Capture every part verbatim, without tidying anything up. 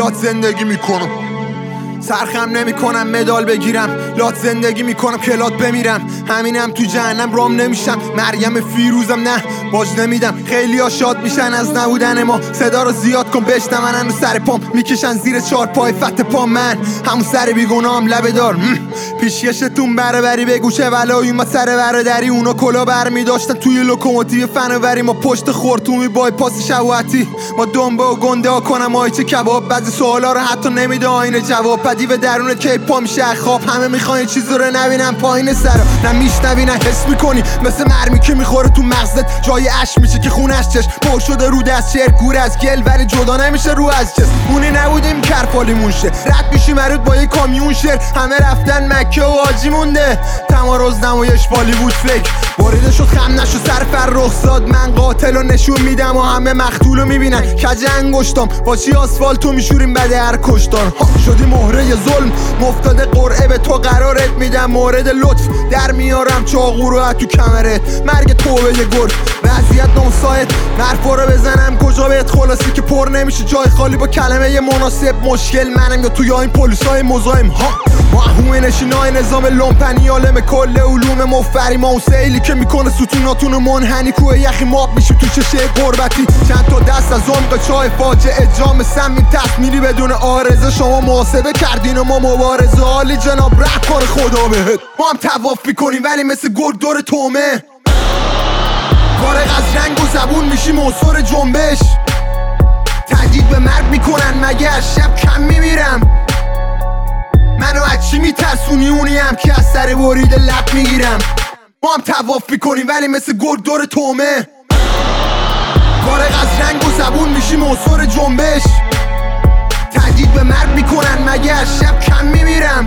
لات زندگی میکنم، سرخم نمی کنم مدال بگیرم، لات زندگی میکنم که لات بمیرم. همینم تو جهنم رام نمیشم، مریم فیروزم نه باج نمیدم. خیلی ها شاد میشن از نبودن ما، صدا رو زیاد کن بشنون. رو سر پام میکشن زیر چار پای فت پام، من همون سر بیگنام لبه دار. پیشکشتون بره بری بگو چه ولایی ما سر برادری. اونا کلا برمی داشتن توی لوکوموتیو فناوری، ما پشت خورتومی بای پاس شواتی. ما دنبه و گنده ها کنم آیچه کباب، بعضی سوالا رو حتی نمیده آینه جواب. دیو درون که پا میشه خواب، همه میخوان چیزی رو نبینن پایین سر، نه میشنوی نه حس میکنی. مثل مرمی که میخوره تو مغزت، جای اش میشه که خونش چش پر شده رو دست. شعر گور از گل ولی جدا نمیشه رو از جس. اونی نبودیم کرفالیمون شه، رد میشی مرود با یه کامیون شعر. همه رفتن مکه و حاجی مونده، تمارز نمایش بالیوود فکر وارده شد خم نشو سر فرخ زاد. من قاتل رو نشون میدم و همه مقتول رو میبینن کج انگشتام. با چی آسفالتو میشوریم بده هر کشتان. شدی مهره ظلم مفتاده قرعه به تو قرارت میدم. مورد لطف در میارم چاقو رو تو کمرت، مرگ توبه یه گل وضعیت نوسایت. مرفا رو بزنم کجا بهت خلاصی که پر نمیشه جای خالی با کلمه یه مناسب. مشکل منم یا تو یا این پلیسای مزاحم ها. ما همه نشینای نظام لومپنی عالم کل علوم مفری. ما اون سیلی که میکنه ستوناتونو منحنی. کوه یخی ماب میشیم تو چشه قربتی. چند تا دست از عمق چای فاجعه جام سمیم تصمیری بدون آرزه. شما محاسبه کردین و ما مبارزه. عالی جناب رحم کنه خدا بهت. ما هم طواف میکنیم ولی مثل گرگ دور تومه. فارغ از رنگ و زبون میشیم عنصر جنبش. تهدید به مرگ میکنن مگه از شب کم میمیرم. منو از چی میترسونی؟ اونیم که از سر برید لب میگیرم. ما هم طواف میکنیم ولی مثل گرگ دور تومه. فارغ از رنگ و زبون میشیم عنصر جنبش. تهدید به مرگ میکنن مگه از شب کم میمیرم.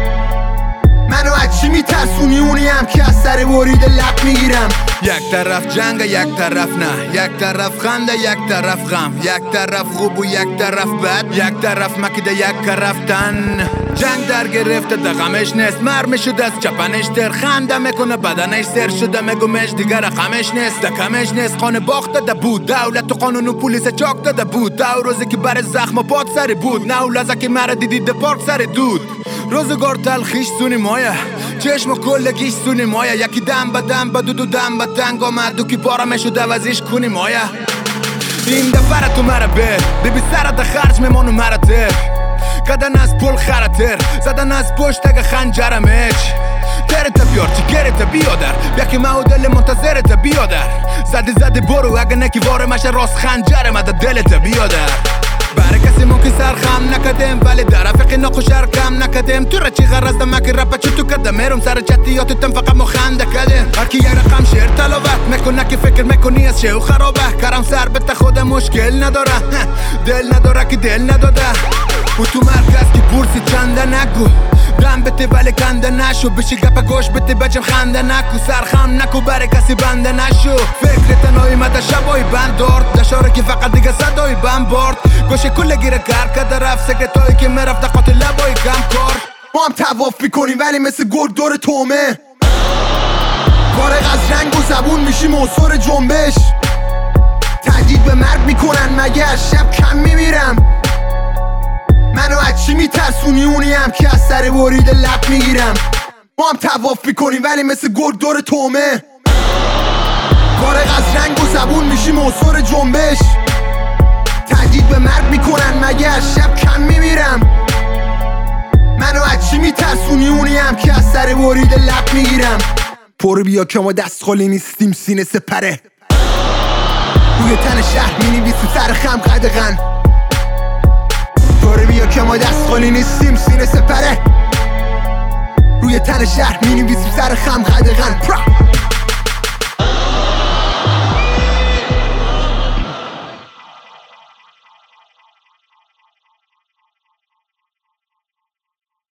منو از چی میترسونی؟ اونیم که از سر برید لب میگیرم. یک طرف جنگ یک طرف نه، یک طرف خنده یک طرف غم، یک طرف خوب و یک طرف بد، یک طرف مکیده یک رفتن. جنگ در گرفته ده غمش نیست، مرمی شده از چپنش تر. خنده میکنه بدنش سر شده میگومش دیگر رقمش نیست. ده کمش نیست خانه باخته ده بود، دولت و قانون و پولیس چاک داده بود. دو روزی که بر زخم و پاد سر بود، نه لحظه که مرا دیدی ده پارک سر دود. روزگار تلخیش سونی مایه، چشم و کلگیش سونی مایه. یکی دم به دم به دو دم به دنگ آمد و کی پارمه شده وزیش کنی مایه. این دفعه تو مرا بر ببی سرت خرج میمانو مرا تر. کدن از پل خراتر زدن از پشت اگه خنجرمش. ترت بیار چی گرت بیادر، یکی ما و دل منتظرت بیادر. زدی زدی برو اگه نکی واره مشه راست خنجر مده دلت بیادر. برای کسی ممکن سرخم نکدم ولی در افقی نخوشر کم نکدم. تو را چی غرز دمه که رپا چی تو کده میرم سر چطیاتتم فقط مخنده کدم. هرکی یه رقم شعر تلاوت میکنه که فکر میکنی از شه و خرابه. کرم سر بته خود مشکل نداره، دل نداره که دل نداده. و تو مرکز که پرسی چنده نگو، دم بته ولی کنده نشو. بشی گپ گوش بته بچم خنده نکو، سرخم نکو برای کسی بنده نشو. فکر تنهایی مده شبای بند دارد، دشاره که فقط دیگه صدای بند برد. گوشه کل گیره کار کده رفت سکرتایی که میرفت قاتل لبای کم کار. ما هم طواف میکنیم ولی مثل گرگ دور تومه. فارغ از رنگ و زبون میشیم عنصر جنبش. تهدید به مرگ میکنن مگه از شب کم میمیرم. منو از چی میترسونی؟ اونیم که از سر برید لب میگیرم. ما هم طواف میکنیم ولی مثل گرگ دور تومه. فارغ از رنگ و زبون میشیم عنصر جنبش. تهدید به مرگ میکنن مگه از شب کم میمیرم. منو از چی میترسونی؟ اونیم که از سر برید لب میگیرم. پر بیا که ما دست خالی نیستیم سینه سپره. روی تن شهر مینویسیم سر خم قدغن. پر بیا که ما دست خالی نیستیم سینه سپره. روی تن شهر مینویسیم سر خم قدغن.